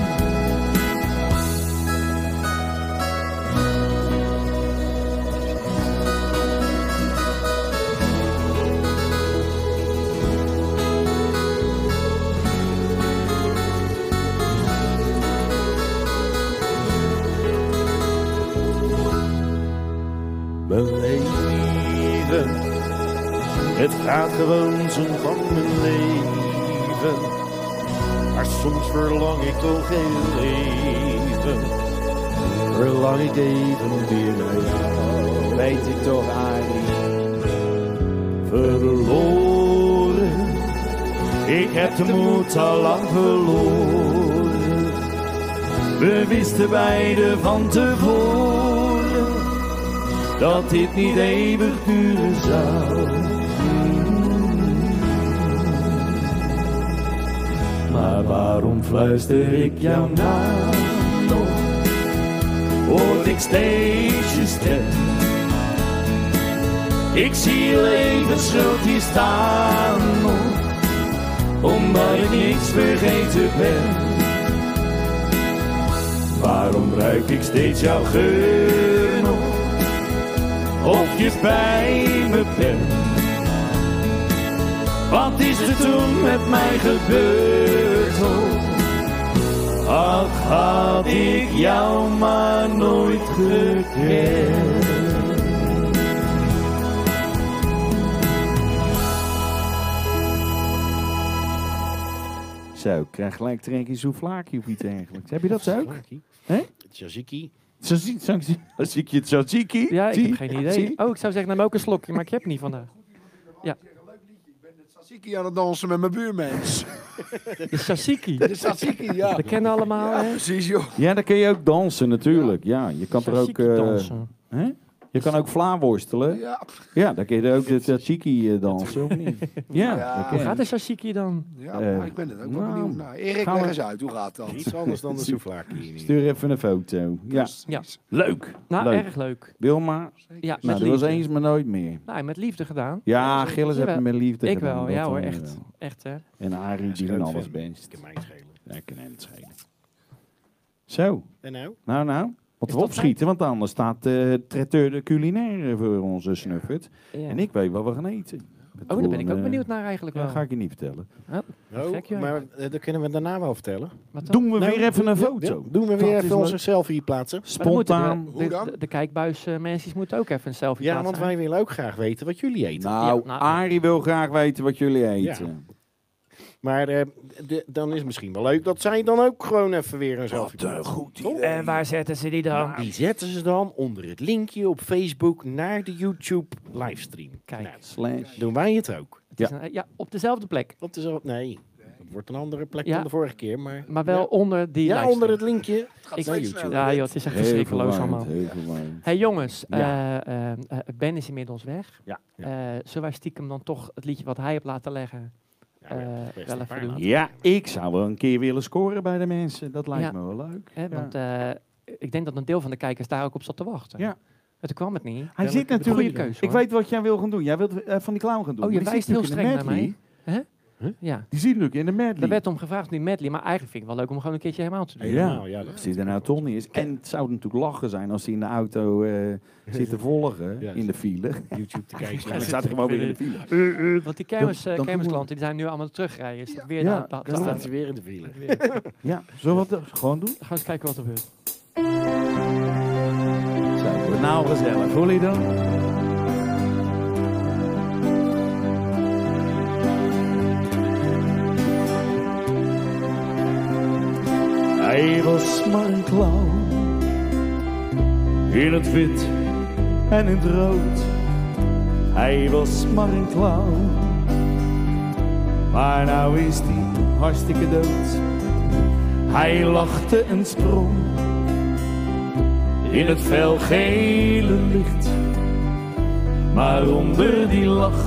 Mijn leven, het gaat gewoon zijn gang mijn leven. Maar soms verlang ik toch heel even verlang ik even weer naar jou. Weet ik toch, Arie. Verloren, ik heb de moed al lang verloren. We wisten beiden van tevoren dat dit niet eeuwig duren zou. Maar waarom fluister ik jou nou nog? Hoor ik steeds je stem. Ik zie je levensschuld hier staan nog, omdat ik niets vergeten ben. Waarom ruik ik steeds jouw geur nog, of je bij me bent? Wat is er toen met mij gebeurd? Oh, ach, had ik jou maar nooit gekend. Zo, ik krijg gelijk trekkie souvlaki of iets eigenlijk. Heb je dat zo ook? Hè? Tzatziki. Tzatziki, tzatziki. Ja, ik Zie? heb geen idee. Zie? Oh, ik zou zeggen, neem ook een slokje, maar ik heb niet vandaag. Ja, Tzatziki aan het dansen met mijn buurmens. de tzatziki. De tzatziki, ja. Dat kennen allemaal, Ja, hè? precies, joh. Ja, dan kun je ook dansen natuurlijk. Ja, je kan er ook... Tzatziki dansen. hè? Je kan ook vlaamworstelen. Ja, Ja, dan kun je ook de tzatziki dansen, of niet? Ja, Ja. dat Hoe kan. gaat de tzatziki dan? ja maar ik ben het ook wel nou, benieuwd naar. Erik, gaan leg we- eens uit. Hoe gaat dat? Iets anders dan de souvlaki. Stuur even een foto. Ja, Ja. leuk. Nou, Leuk. erg leuk. Wilma, Ja, nou, met dat was liefde. eens maar nooit meer. Nou, met liefde gedaan. Ja, Gilles heeft Jawel. me met liefde Ik gedaan. wel, dat ja dan hoor, weer echt. wel. Echt, hè? En Arie, die doen alles best. Kan mij schelen. Ja, kan hem het schelen. Zo, En nou? nou. Wat Is we dat opschieten, want anders staat traiteur de culinaire voor onze snuffert. Ja. En ik weet wat we gaan eten. Oh, daar ben ik ook benieuwd naar eigenlijk wel. Dat ga ik je niet vertellen. Oh, Gek, joh. maar dat kunnen we daarna wel vertellen. Wat dan? Doen we Nou, weer even een ja, foto. ja, doen we Dat weer is even onze leuk. selfie plaatsen. Maar dan moeten Spontaan. Hoe dan? de kijkbuis mensen moeten ook even een selfie Ja, plaatsen. want wij willen ook graag weten wat jullie eten. Nou, Ja, nou- Arie wil graag weten wat jullie eten. Maar dan is het misschien wel leuk dat zij dan ook gewoon even weer een selfie plaatsen. goed Toch? En waar zetten ze die dan? Die zetten ze dan onder het linkje op Facebook naar de YouTube livestream. Kijk. Nou, Slash. doen wij het ook. Het is ja, op dezelfde plek. Op dezelfde, nee, het wordt een andere plek Ja. dan de vorige keer. Maar Maar wel onder die ja, livestream. onder het linkje. Ik- naar YouTube. Ja joh, het is echt verschrikkeloos allemaal. Heel verwarrend. Hey jongens, Ja. Ben is inmiddels weg. Ja. Zullen wij stiekem dan toch het liedje wat hij heeft laten leggen Ja, ja, best wel een even paar doen? laten. Ja, ik zou wel een keer willen scoren bij de mensen. Dat lijkt Ja. me wel leuk. Hè, Ja. want ik denk dat een deel van de kijkers daar ook op zat te wachten. Ja. En toen kwam het niet. Hij zit Goede natuurlijk... keuze, Ik hoor. weet wat jij wil gaan doen. Jij wilt van die clown gaan doen. Oh, je Maar die wijst zit heel natuurlijk in de streng naar medley. Ja, Die zit natuurlijk in de medley. er werd om gevraagd nu medley, maar eigenlijk vind ik het wel leuk om gewoon een keertje helemaal te doen. Helemaal, ja, dat Als hij er nou toch niet is. En het zou natuurlijk lachen zijn als hij in de auto zit te volgen Ja. in de file. YouTube te kijken. Dan staat hij gewoon weer in de file. Want die dan kermisklanten die zijn nu allemaal terugrijden. Is dat weer Ja, na- Dan staat hij weer in de file. Ja, zullen we het gewoon doen? Gaan we eens kijken wat er gebeurt. Zo, wordt nou gezellig. Voel je dan? Hij was maar een clown. In het wit en in het rood. Hij was maar een clown. Maar nou is hij hartstikke dood. Hij lachte en sprong. In het felgele licht. Maar onder die lach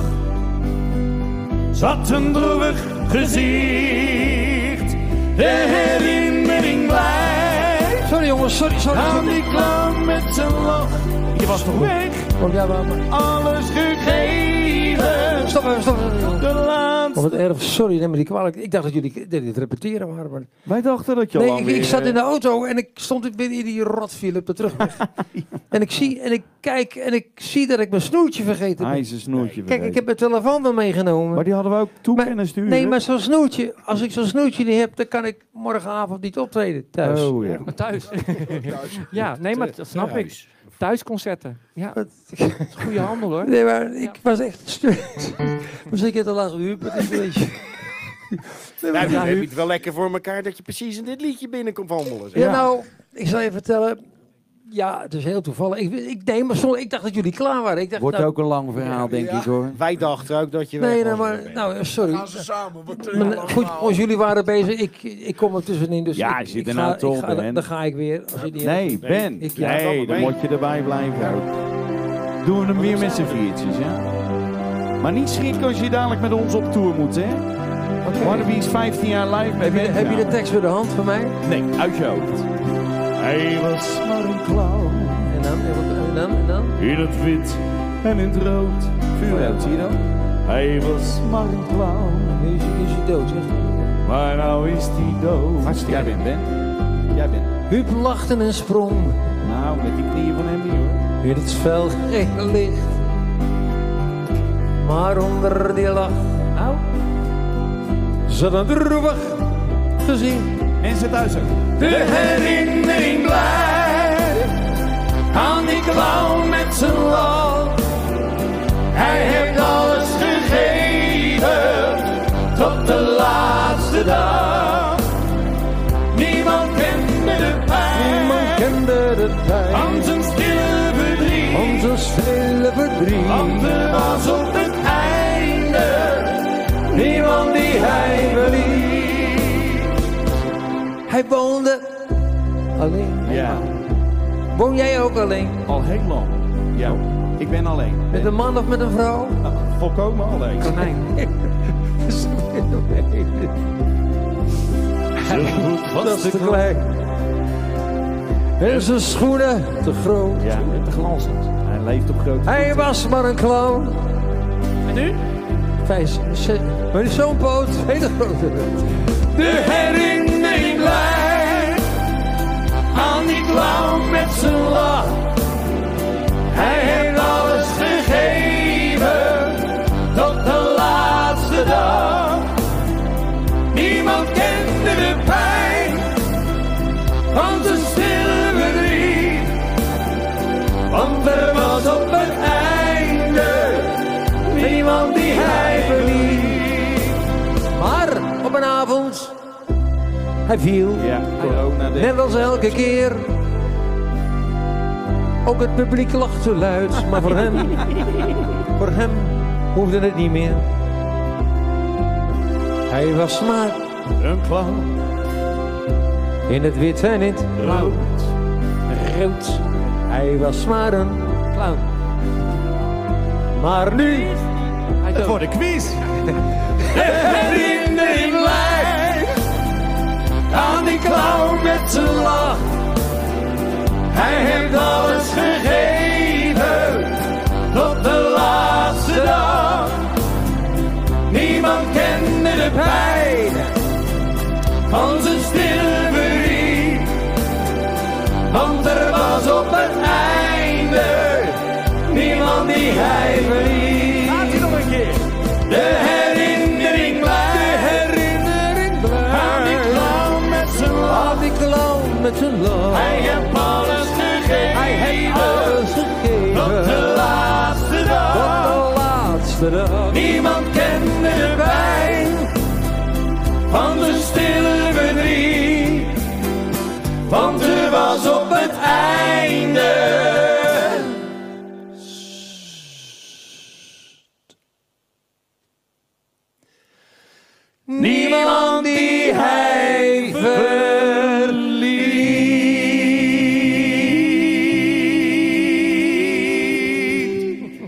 zat een droevig gezicht. De herinnering blijft Sorry jongens, sorry. aan die clown met zijn lach. Je was toch weg, Oh, ja, maar... alles gegeven. Stop even. De laatste. Oh, wat erg. Sorry, neem me niet kwalijk. Ik dacht dat jullie dit repeteren waren. Maar... Wij dachten dat je al Nee, lang ik zat in de auto en ik stond weer in die rotfile op de terugweg. En ik kijk en ik zie dat ik mijn snoertje vergeten Hij ben. is een snoertje Kijk, vergeten. ik heb mijn telefoon wel meegenomen. Maar die hadden we ook toe Maar- kunnen sturen. Nee, maar zo'n snoertje, als ik zo'n snoertje niet heb, dan kan ik morgenavond niet optreden thuis. Oh ja. Maar thuis. Ja, nee, maar dat snap ik. Thuisconcerten. Ja, dat is goede handel hoor. Nee, maar ik was echt gestuurd. Misschien heb je te lang gehuurd, maar het is een beetje... Nou, dan heb je het wel lekker voor elkaar dat je precies in dit liedje binnenkomt wandelen. zeg. Ja, nou, ik zal je vertellen. Ja, het is heel toevallig. Ik dacht dat jullie klaar waren. Ik dacht, Wordt nou, ook een lang verhaal, denk ik hoor. Wij dachten ook dat je nee, weg was. maar sorry. Gaan ze samen. Goed, als jullie waren bezig, ik kom er tussenin. Dus Ja, ik zit ik er ga- nou ik toch, ga- Ben. Dan ga ik weer. Als je niet Nee, Ben. Ja, Nee, dan moet je erbij blijven ook. Doen we hem weer met z'n viertjes, ja? Maar niet schrikken als je dadelijk met ons op tour moet, hè? Wannabe is 15 jaar live bij Ben. heb je de tekst voor de hand van mij? Nee, uit je hoofd. Hij was maar een clown. En dan? In het wit en in het rood. Vuurrood, zie je dat? Hij was maar een clown. Nu is hij dood, zeg. Maar nou is hij dood. Hartstikke. Jij bent Ben. Jij bent. Huub lachte en sprong. Nou, met die knieën van hem niet hoor. In het fel gele licht. Maar onder die lach. Nou. Zat een droevig gezien. Mensen thuis ook. De herinnering blijft aan die clown met zijn lach. Hij heeft alles gegeven tot de laatste dag. Niemand kende de pijn van zijn stille verdriet. Want er was op het einde niemand die hij verliet. Hij woonde alleen. Ja, Woon jij ook alleen? al heel lang. Ja, ik ben alleen. Met een man of met een vrouw? Volkomen alleen. Konijn. Dat is te klein. En zijn schoenen te groot. Ja, te glanzend. hij leeft op grote Hij voeten. was maar een clown. En nu? Maar die zo'n poot, hele grote. De herinnering blijft aan die clown met zijn lach. Hij heeft alles gegeven tot de laatste dag. Niemand kende de pijn van zijn stille verdriet. Want er was op het einde niemand die hij verliet. Maar op een avond, hij viel. Ja, corona. Net als elke keer. Ook het publiek lacht zo luid, maar voor hem hoefde het niet meer. Hij was maar Een clown. in het wit en in het Rood. rood. Hij was maar een clown. Maar nu, Het wordt een quiz. De herinnering blijft aan die clown met zijn lach. Hij heeft alles gegeven tot de laatste dag. Niemand kende de pijn van zijn stille verdriet. Want er was op het einde niemand die hij verliet. Gaat hij nog een keer? De herinnering blijft aan die clown met zijn lach. die clown met zijn lach. Hij heeft alles gegeven tot de laatste dag. de laatste dag. Niemand kende de pijn van zijn stille verdriet. Want er was op het einde niemand die hij verliet.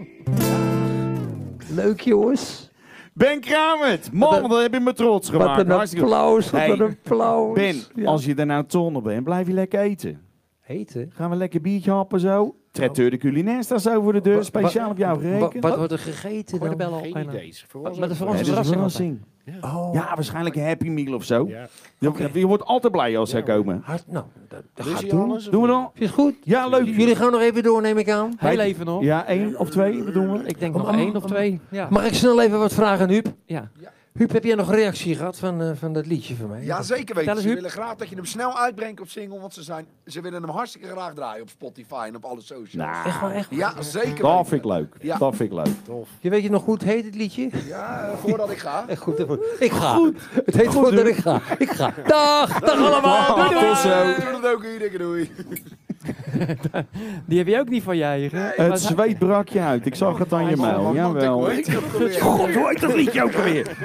Leuk jongens. Ben Kramert. Man, dat heb je me trots Wat gemaakt. een Hartstikke goed. applaus, wat Hey, een applaus. Ben, Ja. als je er nou toch nog bent, blijf je lekker eten. Eten? Gaan we lekker biertje happen zo. Traiteur de culinaire staat zo voor de deur. Speciaal op jou gerekend. Wat wordt er gegeten dan? Geen idee. Voor ons Maar dat is voor ook. ons Nee, een dat is een verrassing. verrassing. Ja, waarschijnlijk een Happy Meal of zo. Ja. Je wordt altijd blij als zij komen. Nou, dat Lust gaat je doen. alles, of Doen we niet? dan? Vind je het goed? Ja, leuk. Jullie gaan nog even door, neem ik aan. Heel even nog. Ja, 1 of 2, wat doen we? Ik denk nog 1 of 2. Ja. Mag ik snel even wat vragen aan Huub? Ja. Huub, heb jij nog reactie gehad van dat liedje van mij? Ja, zeker Vertel weten. eens, Ze Huub. willen graag dat je hem snel uitbrengt op single, want ze willen hem hartstikke graag draaien op Spotify en op alle socials. Nou, Echt waar, echt waar? Ja, zeker dat weten. vind ik leuk. Ja. Dat vind ik leuk. Je weet je nog goed heet het liedje? Ja, voordat ik ga. Echt goed. Ik ga. Het heet voordat ik ga. Ik ga. Dag allemaal. Doei, doei. Tot zo. Doe het ook hier, dikke doei. Die heb je ook niet van je eigen. Het zweet brak je uit. Ik zag het aan je mail. Jawel. God, hoe heet dat liedje ook alweer?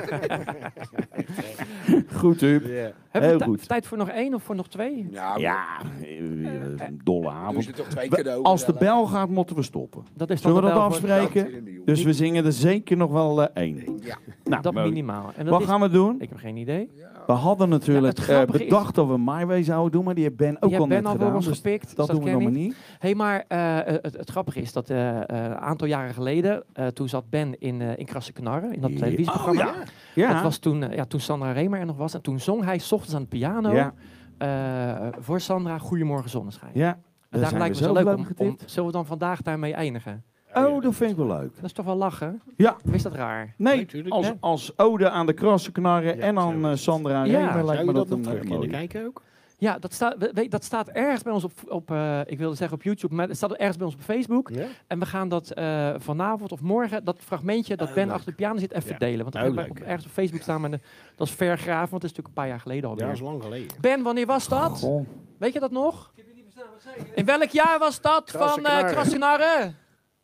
Goed, Huub. Hebben we Heel goed. tijd voor nog 1 of voor nog 2? Ja, Dolle doen avond. ze toch 2 cadeaus. Als de bel gaat, moeten we stoppen. Dat is dan Zullen we de dat bel voor- afspreken? Dus we zingen er zeker nog wel 1. Ja. Nou, Dat mooi. minimaal. En dat Wat is- gaan we doen? Ik heb geen idee. We hadden natuurlijk Ja, het grappige is- bedacht dat we My Way zouden doen, maar die heeft Ben ook Die al heeft Ben net al voor gedaan. ons Dus gepikt. dat dus doen we ken nog ik. maar niet. Hey, maar het grappige is dat een aantal jaren geleden, toen zat Ben in Krasse Knarren, in dat televisieprogramma. Oh, ja. Dat was toen Sandra Remer er nog was. En toen zong hij 's ochtends aan de piano Ja. voor Sandra Goedemorgen Zonneschijn. Ja, En daar daarom lijkt me zo leuk om, getipt. zullen we dan vandaag daarmee eindigen? Oh, dat vind ik wel leuk. Dat is toch wel lachen? Ja. Of is dat raar? Nee, natuurlijk. als ode aan de krassen knarren en aan Sandra Ja. Remer lijkt me dat nog een terug kunnen mooi. kijken ook? Ja, dat staat ergens bij ons op ik wilde zeggen op YouTube, maar het staat ergens bij ons op Facebook. Ja? En we gaan dat vanavond of morgen, dat fragmentje dat Ben leuk. achter de piano zit, even Ja. delen. Want dat Oh, hebben we leuk. ergens op Facebook staan, maar dat is vergraven, want het is natuurlijk een paar jaar geleden Ja, alweer. dat is lang geleden. Ben, wanneer was dat? Goh. Weet je dat nog? In welk jaar was dat Krasse van Knarren. Krasse Knarren?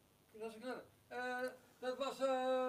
Dat was...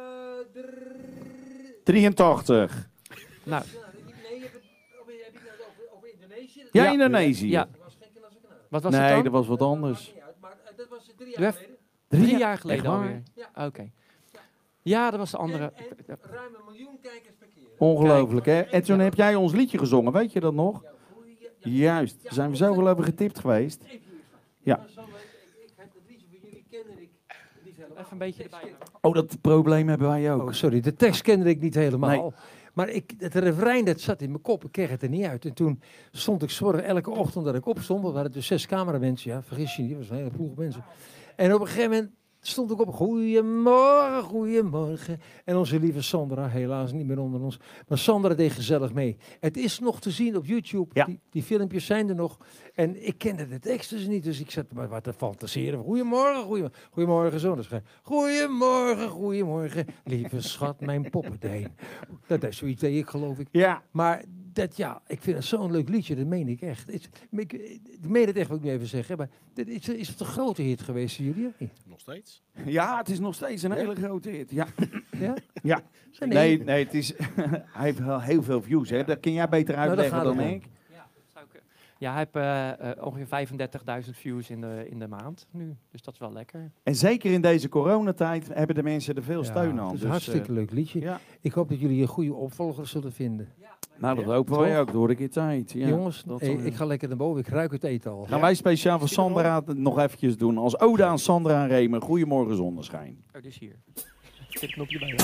83. Nou, Nee, heb je het over Indonesië? Ja, Ja. Indonesië. ja. Dat was geen Krasse Knarren. Wat was het Nee, dan? dat was wat anders. Maar dat was 3 Doe jaar even- geleden. 3 jaar geleden Echt waar? alweer. Oké. Ja, dat was de andere. En ruim 1 miljoen kijkers per keer. Ongelooflijk, hè? En toen heb jij ons liedje gezongen, weet je dat nog? Juist, daar zijn we zoveel over getipt geweest. Ja. Ik heb het liedje voor jullie kende ik niet helemaal. Even een beetje erbij. Oh, dat probleem hebben wij ook. Oh, sorry, de tekst kende ik niet helemaal. Nee. Maar het refrein dat zat in mijn kop, ik kreeg het er niet uit. En toen stond ik 's morgen elke ochtend dat ik opstond, we hadden dus 6 cameramensen, ja, vergis je niet, dat was een hele ploeg mensen. En op een gegeven moment stond ik op, goeiemorgen, goeiemorgen. En onze lieve Sandra, helaas niet meer onder ons, maar Sandra deed gezellig mee. Het is nog te zien op YouTube, Ja. die filmpjes zijn er nog. En ik kende de tekst dus niet, dus ik zat maar wat te fantaseren. Goeiemorgen, goeiemorgen zonneschijn. Goeiemorgen, goeiemorgen, lieve schat, mijn poppendijn. Dat is zoiets deed ik, geloof ik. Ja, Maar dat, ja, ik vind het zo'n leuk liedje, dat meen ik echt. Ik meen het echt, wil ik nu even zeggen. Maar is het een grote hit geweest voor jullie? Of niet? Nog steeds? ja, het is nog steeds een hele grote hit. Ja. Ja? Ja. Nee, het is, hij heeft wel heel veel views, hè. Dat kun jij beter Nou, uitleggen gaat dan het om. ik. Ja, hij heeft ongeveer 35.000 views in de maand nu. Dus dat is wel lekker. En zeker in deze coronatijd hebben de mensen er veel steun Ja, aan. het is Dus, een hartstikke leuk liedje. ja. Ik hoop dat jullie een goede opvolger zullen vinden. Nou, dat hopen wij Toch? ook door de keer tijd. Ja, Jongens, dat ik ga lekker naar boven. Ik ruik het eten al. gaan wij speciaal voor Sandra het nog eventjes doen. Als ode aan Sandra en Remer. Goedemorgen zonneschijn. Oh, dus hier. Dit knopje bij.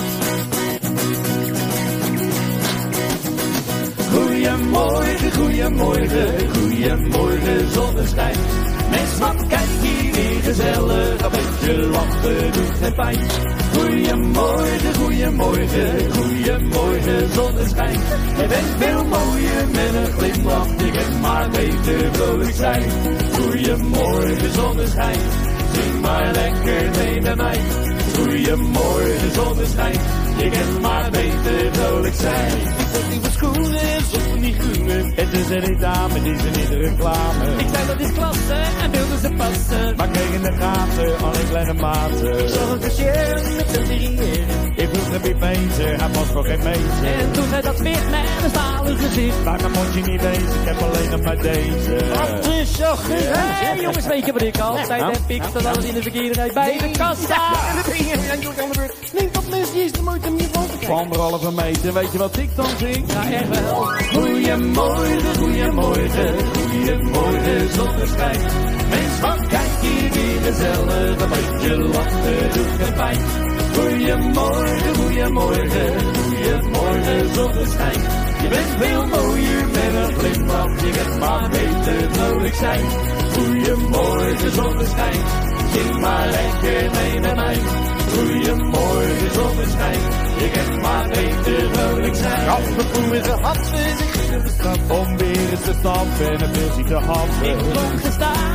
Goeiemorgen, goeiemorgen, goeiemorgen zonneschijn. Mens, wat kijk hier weer gezellig, een beetje lachen doet het pijn. Goeiemorgen, goeiemorgen, goeiemorgen zonneschijn. Je bent veel mooier met een glimlach, je kunt maar beter vrolijk zijn. Goeiemorgen zonneschijn, zing maar lekker mee met mij. Goeiemorgen zonneschijn, je kunt maar beter vrolijk zijn. Ik nieuwe schoenen zonder die groene. Het is er niet aan, het is er niet de reclame. Ik zei dat is klasse en wilde ze passen. Maar kreeg in de gaten, alleen kleine maten. Ik zag een cashier met zijn derrière. Ik vroeg naar wie meter, hij was voor geen meter. En toen zei dat weer met een stalen gezicht. Maar dan moet je niet wezen, ik heb alleen nog maar deze. Wat een chagrin. Hey jongens, weet je wat ik altijd heb? Ik sta alles in de verkeerde rij bij de kassa. En de vinger, en doe ik aan de beurt. Neem dat mesje, is de moeite om je van te kijken. 1,5 meter, weet je wat ik dan zing? Ja, echt wel. Goeiemorgen, goeiemorgen, goeiemorgen zonneschijn. Mens, wat kijk hier weer gezellig, een beetje lachen doet het pijn. Goeiemorgen, goeiemorgen, goeiemorgen zonneschijn. Je bent veel mooier met een glimlach, je kunt maar beter vrolijk zijn. Goeiemorgen zonneschijn, zing maar lekker mee met mij. Goeiemorgen zonneschijn, je kunt maar beter vrolijk zijn. Afgevoerde happen, zich in de stad om weer eens te stappen en een pilsje te happen. Ik lang gestaan, een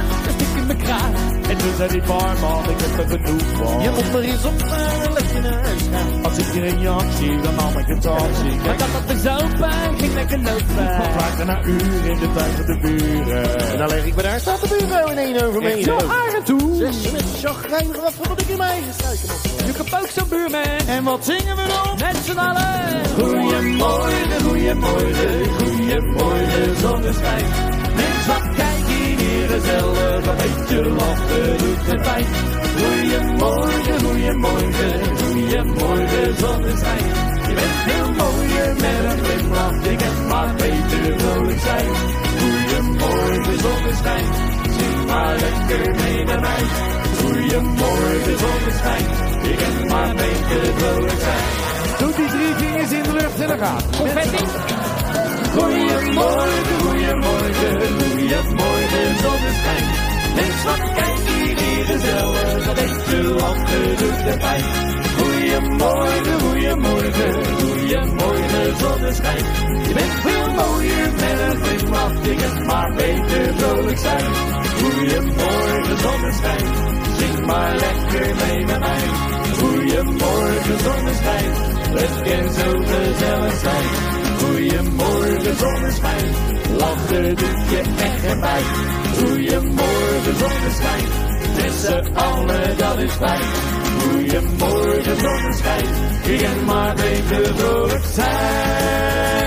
in mijn kraag. En toen zei die barman, ik heb er genoeg van. Je moet maar eens opstaan en lekker naar huis gaan. Als ik hier een jak zie, dan nam ik het taxi. Maar dat had me zo pijn, ging lekker lopen. Ik waakte na uren in de tuin van de buren. En dan leg ik me daar, staat de buurvrouw in één over me. Zo haren toe. Zeg je met chagrijnig wat vond ik in mijn eigen struiken nog. Je hebt ook zo'n buurman. En wat zingen we dan? Met z'n allen. Goeiemorgen, goeiemorgen, goeiemorgen, zonneschijn. Mens, wat kijk je hier gezellig, een beetje lachen doet het pijn. Goeiemorgen, goeiemorgen, goeiemorgen, zonneschijn. Je bent veel mooier met een glimlach, je kan maar beter vrolijk zijn. Goeiemorgen, zonneschijn, zing maar lekker mee naar mij. Goeiemorgen, zonneschijn, je kan maar beter vrolijk zijn. Doe die 3 vingers in de lucht en dan gaat. Confetti. Goeiemorgen, goeiemorgen, goeiemorgen, zonneschijn. Mens, wat kijk je hier gezellig, dat beetje lachen doet de pijn. Goeiemorgen, goeiemorgen, goeiemorgen, zonneschijn. Je bent veel mooier met een glimlach, je kan maar beter vrolijk zijn. Goeiemorgen, zonneschijn, zing maar lekker mee met mij. Goeiemorgen, zonneschijn, het kan zo gezellig zijn. Goeiemorgen, zonneschijn, lachen doet je echt erbij. Goeiemorgen, zonneschijn, met z'n allen, dat is fijn. Goeiemorgen, zonneschijn, je kan maar beter vrolijk zijn.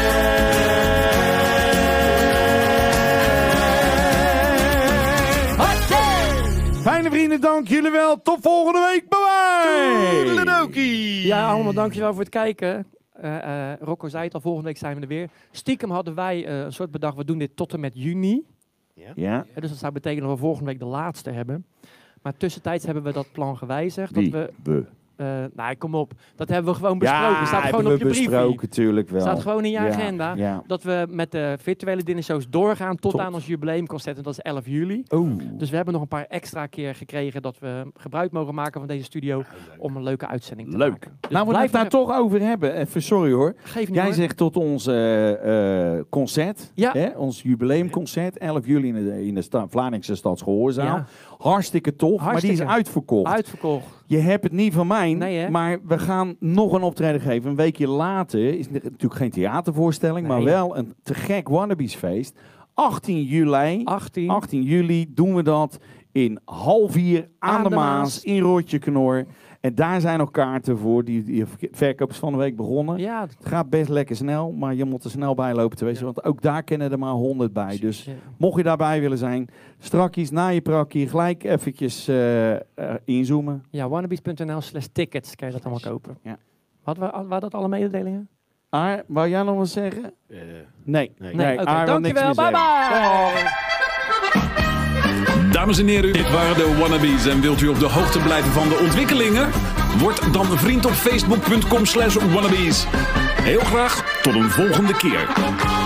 Fijne vrienden, dank jullie wel. Tot volgende week. Bye bye. Ledoki. Ja, allemaal dankjewel voor het kijken. Rocco zei het al, volgende week zijn we er weer. Stiekem hadden wij een soort bedacht, we doen dit tot en met juni. Ja. Dus dat zou betekenen dat we volgende week de laatste hebben. Maar tussentijds hebben we dat plan gewijzigd. Wie? Dat We. Nee, kom op. Dat hebben we gewoon besproken. Ja, staat gewoon hebben op je we briefje. besproken, natuurlijk wel. Staat gewoon in je agenda. Ja. Dat we met de virtuele dinnershows doorgaan tot aan ons jubileumconcert. En dat is 11 juli. Dus we hebben nog een paar extra keer gekregen dat we gebruik mogen maken van deze studio om een leuke uitzending te maken. Dus Nou, we het daar toch over hebben. Even, sorry hoor. Geef niet, Jij hoor. zegt tot ons concert, hè, ons jubileumconcert, 11 juli in de Vlaardingse Stadsgehoorzaal. Ja. Hartstikke tof, maar die is uitverkocht. Uitverkocht. Je hebt het niet van mij, Nee, hè? maar we gaan nog een optreden geven. Een weekje later is het natuurlijk geen theatervoorstelling, maar wel een te gek Wannabesfeest. 18 juli doen we dat in 3:30 aan de Maas in Rotjeknor. En daar zijn nog kaarten voor. Die verkoop is van de week begonnen. Ja. Het gaat best lekker snel, maar je moet er snel bij lopen te wezen. Want ook daar kennen er maar 100 bij. Dus mocht je daarbij willen zijn, strakjes na je prakkie gelijk eventjes inzoomen. Ja, wannabes.nl/tickets kan je dat allemaal kopen. Ja. Waren dat alle mededelingen? Aar, wou jij nog wat zeggen? Nee. Nee. Oké, Aar wil niks dankjewel. meer Bye zeggen. bye. Dames en heren, dit waren de Wannabes. En wilt u op de hoogte blijven van de ontwikkelingen? Word dan vriend op facebook.com/wannabes. Heel graag tot een volgende keer.